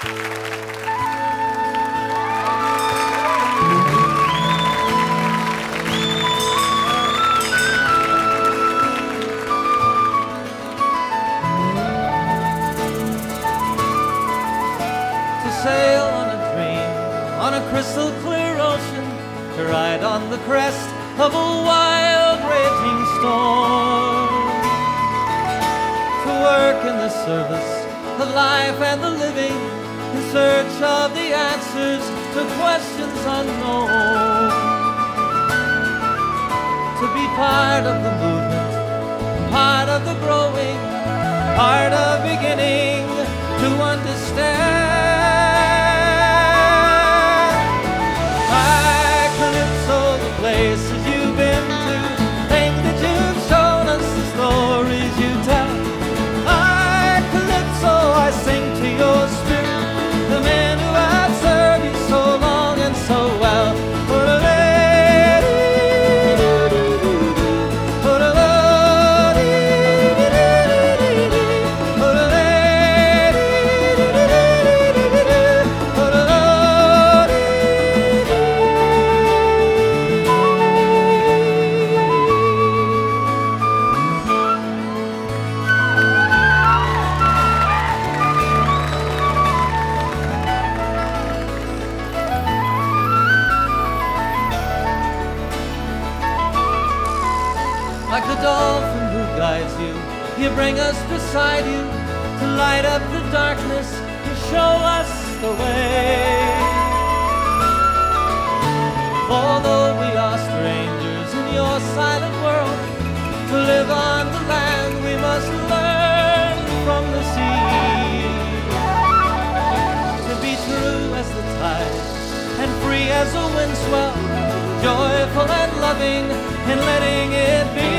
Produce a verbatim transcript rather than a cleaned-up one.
Sail on a dream, on a crystal clear ocean, to ride on the crest of a wild raging storm, to work in the service of life and the living, in search of the answers to questions unknown, to be part of the movement, part of the growing, part of beginning to understand. Places you've been to, things that you've shown us, the stories you tell. I, Calypso, I sing to your spirit, the men who have served you so long and so well. For a lady, for a lady, for a lady, for a lady. Like the dolphin who guides you, you bring us beside you to light up the darkness, to show us the way. Although we are strangers in your silent world, to live on the land we must learn from the sea. To be true as the tide and free as a wind swell, joyful and loving in letting it be.